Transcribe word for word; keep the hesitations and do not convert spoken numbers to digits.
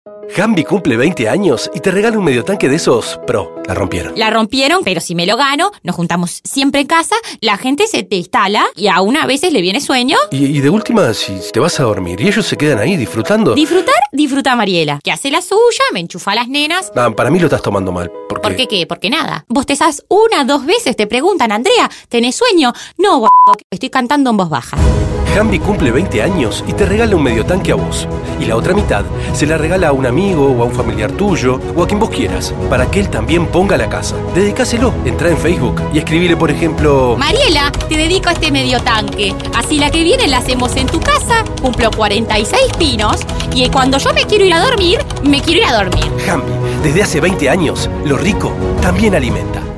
Hambi cumple veinte años y te regala un medio tanque de esos Pro. La rompieron. La rompieron, pero si me lo gano, nos juntamos siempre en casa, la gente se te instala y aún a veces le viene sueño. Y, y de última, si te vas a dormir y ellos se quedan ahí disfrutando. ¿Disfrutar? Disfruta Mariela, que hace la suya, me enchufa a las nenas. Ah, para mí lo estás tomando mal. ¿Por qué? ¿Por qué qué? Porque nada. Vos te sabes una, dos veces, te preguntan, Andrea, ¿tenés sueño? No, b****, estoy cantando en voz baja. Hambi cumple veinte años y te regala un medio tanque a vos. Y la otra mitad se la regala a un amigo o a un familiar tuyo o a quien vos quieras, para que él también ponga la casa. Dedicáselo, entra en Facebook y escribile, por ejemplo... Mariela, te dedico a este medio tanque. Así la que viene la hacemos en tu casa, cumplo cuarenta y seis pinos y cuando yo me quiero ir a dormir, me quiero ir a dormir. Hambi, desde hace veinte años, lo rico también alimenta.